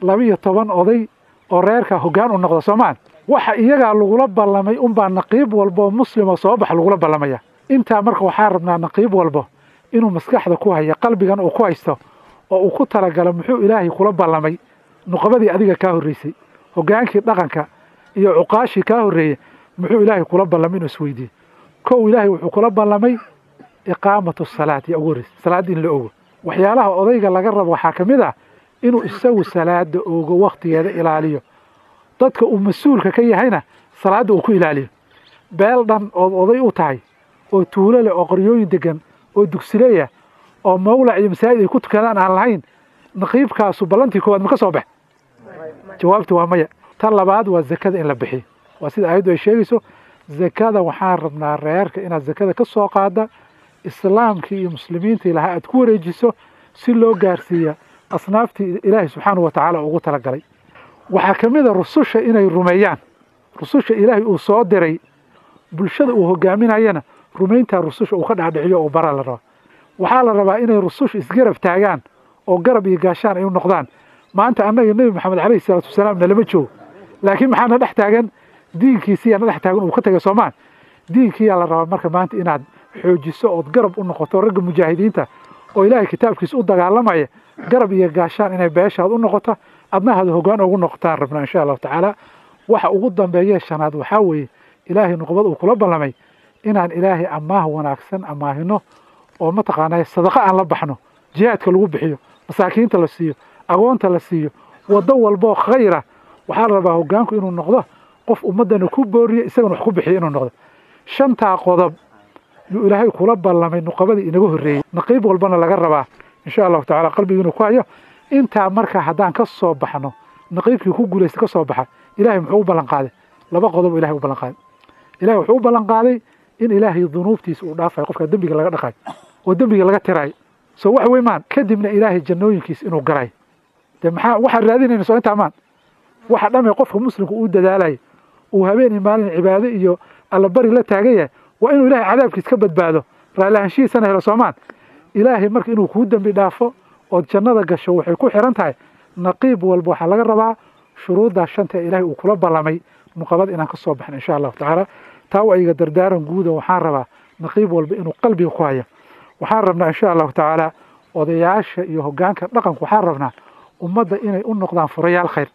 12 oday oo reerka hoggaan u noqda Soomaal waxa iyaga lagula ballamay baa naqiib walba muslim oo soo bax lagula ballamaya inta marka waxaa rabnaa naqiib walba inuu maskaxda ku hayo qalbigan uu ku haysto oo uu ku talagalo muxuu ilaahay kula ballamay nuqabadii adiga ka horeysay hoggaankii dhaqanka iyo cuqaashi ka horeeyay muxuu ilaahay kula ballamay inuu isweydiiyo kow ilaahay wuxuu kula ballamay iqaamatu salaati iyo ugu salaad in la ogo waxyaalaha odayga laga rabo waxaa ka mid ah inuu isagu salaada ogo waqtigeeda ilaaliyo dadka uu mas'uulka ka yahayna salaada uu ku ilaaliyo beel dhan oo oday u tahay oo tuulo leh oo qoryooyin degan oo dugsileeya oo mawlac iyo masaajid ay ku tukadaan aan lahayn naqiibkaasu ballantii koowaad ma ka soo bax jawaabtu waa maya tan labaad waa zakada in la bixiyo waa sida aayaddu ay sheegayso zakada waxaan rabnaa reerka inaad zakada ka soo qaada islaamkii iyo muslimiintii lahaa aad ku wareejiso si loo gaarsiiya asnaaftii ilaahay subxaanahu wa tacaala ugu talagalay waxaa ka mid a rususha inay rumeeyaan rususha ilaahay uu soo diray bulshada uu hogaaminayana rumayntaa rususha uu ka dhaadhiciyo uu bara la raba waxaa la rabaa inay rususha isgarab taagaan oo garab iyo gaashaan ay u noqdaan maanta annaga nebi maxamed calayhi salaatu wasalaam nalama joogo laakiin maxaa na dhex taagan diinkiisiyaa na dhex taagan uu ka tagay Soomaal diinkiyaa la rabaa marka maanta inaad xoojiso ood garab u noqoto ragga mujaahidiinta oo ilaahay kitaabkiisa u dagaalamaya garab iyo gaashaan inay beeshaad u noqoto adnahaada hoggaan ugu noqotaan rabnaa insha allahu tacaala waxa ugu dambeeya shanaad waxaa weeye ilaahay nuqbad uu kula ballamay inaan ilaahay amaah wanaagsan amaahino oo mataqaanaa sadaqa aan la baxno jihaadka lagu bixiyo masaakiinta la siiyo agoonta la siiyo waddo walboo khayra waxaa la rabaa hoggaanku inuu noqdo qof ummaddana ku booriyo isagana wax ku bixiyo inuu noqdo shantaa qodob yuu ilaahay kula ballamay nuqabadii inaga horreeyey naqiib walbana laga rabaa insha allahu tacaala qalbiga inuu ku hayo intaa marka haddaan ka soo baxno naqiibkii ku guulaysta ka soo baxa ilaahay muxuu u ballan qaaday laba qodob ilahay u ballan qaaday ilahay wuxuu u ballan qaaday in ilaahay dunuubtiisa uu dhaafayo qofka dembiga laga dhaqayo oo dembiga laga tirayo soo wax weyn maan kadibna ilaahay jannooyinkiisa inuu galayo dee maxaa waxaan raadinayna soo intaa maan waxa dhamay qofka muslimka uu dadaalayo uu habeen maalin cibaado iyo alla bari la taagan yahay waa inuu ilaahay cadaabkiisa ka badbaado raallaanshihiisana helo Soomaan ilaahay marka inuu kuu dembi dhaafo oo jannada gasho waxay ku xiran tahay naqiib walba waxaa laga rabaa shuruudda shanta ilaahay uu kula ballamay nuqabad inaan ka soo baxno insha allahu tacaala taa waa iga dardaaran guuda waxaan rabaa naqiib walba inuu qalbiga ku hayo waxaan rabnaa insha allahu tacaala odayaasha iyo hoggaanka dhaqanku waxaan rabnaa ummadda inay u noqdaan furayaal khayr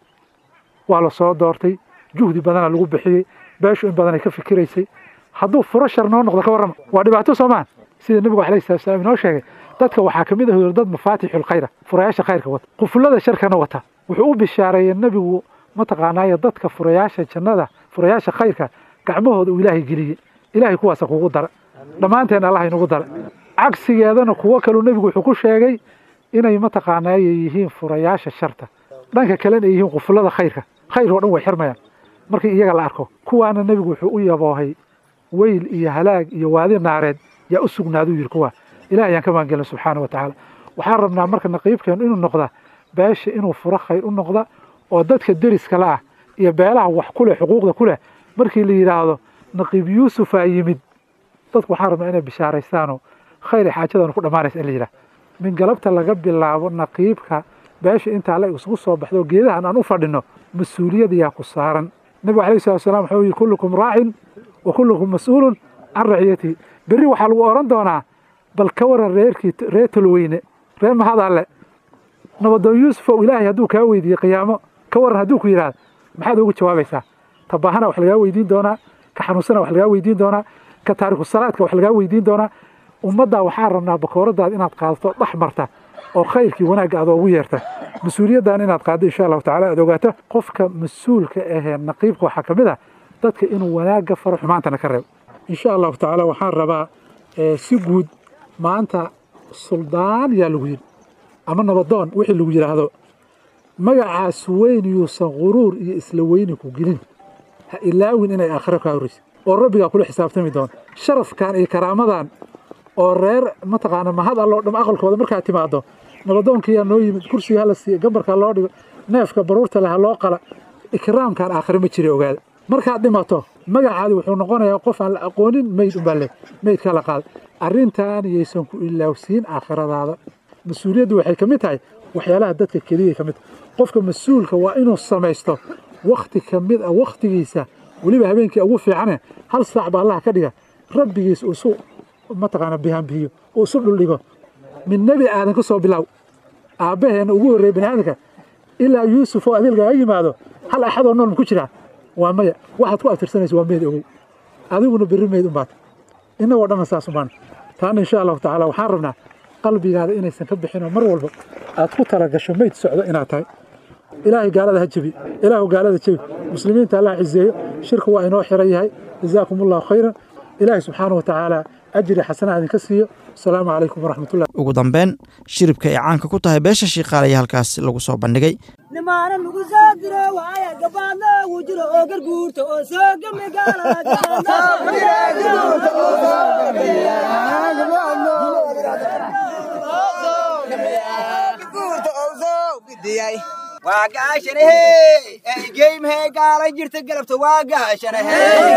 waa la soo doortay juhdi badana lagu bixiyey beeshu in badan ay ka fikiraysay hadduu furo shar noo noqdo ka warrama waa dhibaato Soomaan sida nabigu calayhi salaatu wasalaam inoo sheegay dadka waxaa ka mid ah dad mafaatixul khayra furayaasha khayrka wata qufulada sharkana wata wuxuu u bishaareeyay nabigu mataqaanaa dadka furayaasha jannada furayaasha khayrka gacmahooda uu ilaahay geliyay ilaahay kuwaas kugu dara dhamaanteen Allah inagu dara cagsigeedana kuwa kale nabigu wuxuu ku sheegay inay mataqaanaa yihiin furayaasha sharta dhanka kalena yihiin qufulada khayrka khayr oo dhan way xirmayaan markii iyaga la arko kuwaana nabigu wuxuu u yaboohay weyl iyo halaag iyo waadi naareed yaa u sugnaadu yiri kuwa ilaahay aan ka maangelno subxaanahu wa tacaala waxaan rabnaa marka naqiibkeenu inuu noqda beesha inuu furo khayr u noqda oo dadka deriska la ah iyo beelaha wax ku leh xuquuqda ku leh markii la yiraahdo naqiib yuusuf aa yimid dadku waxaan rabnaa inay bishaaraystaanoo khayr xaajadan ku dhamaanaysa in la yiraahdo min galabta laga bilaabo naqiibka beesha intaa la isugu soo baxdo geedahan aan u fadhino mas-uuliyad yaa ku saaran nabigu calayhi salaatu wasalaam wuxuu yidhi kullukum raacin وكلكم مسؤول عن رعيته بري وحال وأوران دونا بل كور ريت الوين ريم هذا على نبض يوسف وإلهي هدوك هويدي قيامه كور هدوك يراد ما حد يقول جوابيسا طبعا وحلقة ويدين دونا كحنوسنا وحلقة ويدين دونا كتاريخ الصلاة وحلقة ويدين دونا ومضى وحارنا بكورة إن قاضته أحمرته أو خيرك وناق هذا ويرته مسؤولية دان إن قاضي إن شاء الله تعالى دوقاته قفك مسؤول كنقيبك وحكمده dadka inuu wanaaga faro xumaantana ka reebo insha Allah taala waxaan rabaa si guud maanta suldaan yaa lagu yiri ama nabadoon wixii lagu yiraahdo magacaas weyn yuusan quruur iyo isla weyni ku gelin ha ilaawin inay aakhiro ka horeyso oo rabbiga kula xisaabtami doon sharafkan iyo karaamadan oo reer mataqaana mahad Allah dham aqalkooda markaa timaado nabadoonkii noo yimid kursiga la siiyay gambarka loo dhigo neefka baruurta leh loo qala ikraamkan aakhiro ma jiro ogaada markaad dhimato magacaadu wuxuu noqonayaa qof aan la aqoonin meyd u balle meydka la qaad arrintan yeysan ku ilaawsiin aakhiradaada mas'uuliyaddu waxay ka mid tahay waxyaalaha dadka kaliya ka mid qofka mas'uulka waa inuu samaysto waqti ka mid ah waqtigiisa waliba habeenkii ugu fiican hal saac baa Allah ka dhiga rabbigiis uu soo mataqaana biyo uu soo dhuligo min nabi aadan ka soo bilaw aabaheena ugu horeeyay bini'aadamka ilaa yuusuf oo adeelga yimaado hal axad oo nool ku jira ومايا واحد كو أفرسنيس وميد أوي أذيبنا برميد أمبات إنه ودنا ساسمان تاني إن شاء الله تعالى وحاربنا قلبي هذا إنه سنكب حين مر والبق أتكو ترى قشو ميت سعودة إنها تاي إلهي قال هذا هجبي إلهي قال هذا هجبي مسلمين تعالى عزيه شرك وإنه حريهاي جزاكم الله خيرا إلهي سبحانه وتعالى أجري حسنة هذه كسيه السلام عليكم ورحمة الله ugu dambeyn shiribka ay caanka ku tahay beesha shiiqaalaya halkaas lagu soo bandhigay nimaana lagu soo diro waaya gabaadna uu jiro oo garguurta oo soo gami waa gaashanahe geymhe gaala jirta galabta waa gaashanahe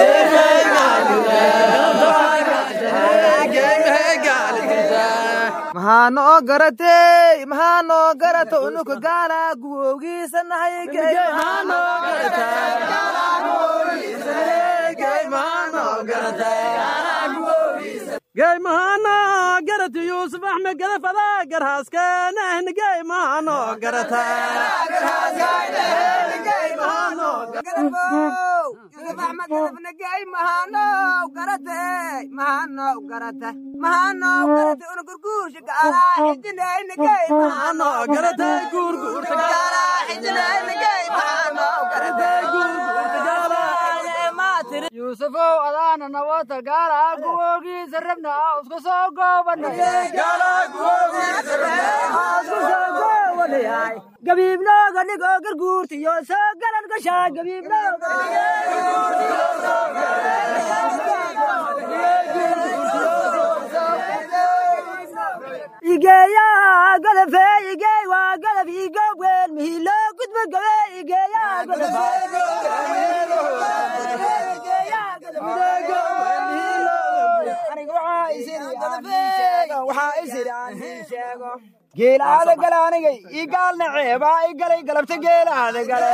mahanoo garata unuka gaala guwowgiisanahay gay mahano garata yuusuf axmed garafada garhaaskeenahn gay mahano garata yuusufow adaana nabata gaala guwowgiisa rabna isku soo goobanay gabiibnooga dhigoo garguurta iyo soo galan gashaa gabiibnooga igeeyaa galafe igey waa galaf igoob weel mihii loo gudbo gabe igeeyaa galafe geelaada gale anigay ii gaalna ceebaa i galay galabta geelaada gale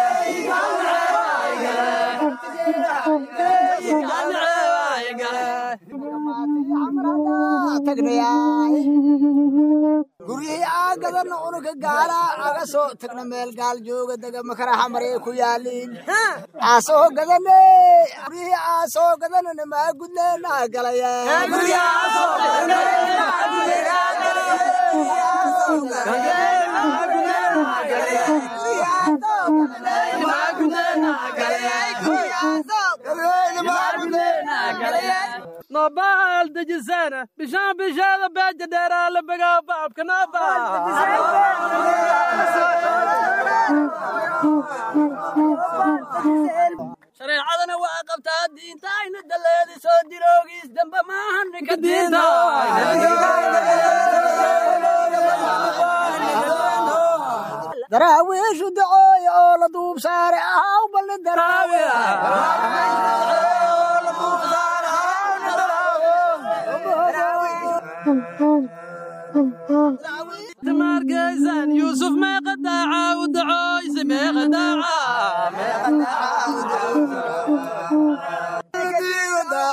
guryihii aa gadana unuga gaala aga soo tagna meel gaal jooga dega makaraxa maree ku yaaliin aasoo gadane guryihii aasoo gadanana maa gudneena galaya نبال دجسانة بشان بشان باجة ديرا لبقى باب كنابا شريعتنا وقفتها الدين تاين الدلالي سودي روغيس دنبا ما هنك الدين دراويش ودعوية أولا دوب سارع أو بل الدراوية تمار جيزان يوسف ما قدعا ودعويس ما قدعا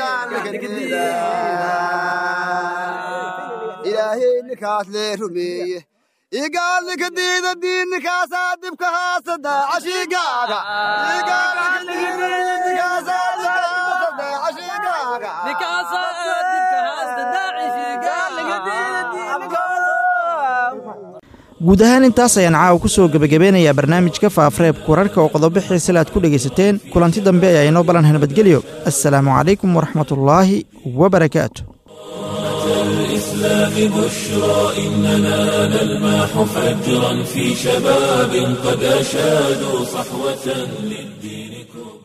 إلهي نكاس لرمي يقال لك دين الدين نكاس دبك هاسد عشيقاقا يقال لك دين نكاس دبك عشيقاقا نكاس دبك هاسد عشيقاقا guud ahaan intaas ayaan caawa ku soo gebagabeynayaa barnaamijka faafareebka wararka oo qodobo xiise aad ku dhegaysateen kulanti dambe ayaa inoo ballanha nabadgelyo assalaamu calaykum waraxmatullaahi wabarakaatu الإسلام بشرى إننا نلمح فجرا في شباب قد أشادوا صحوة للدين كبرى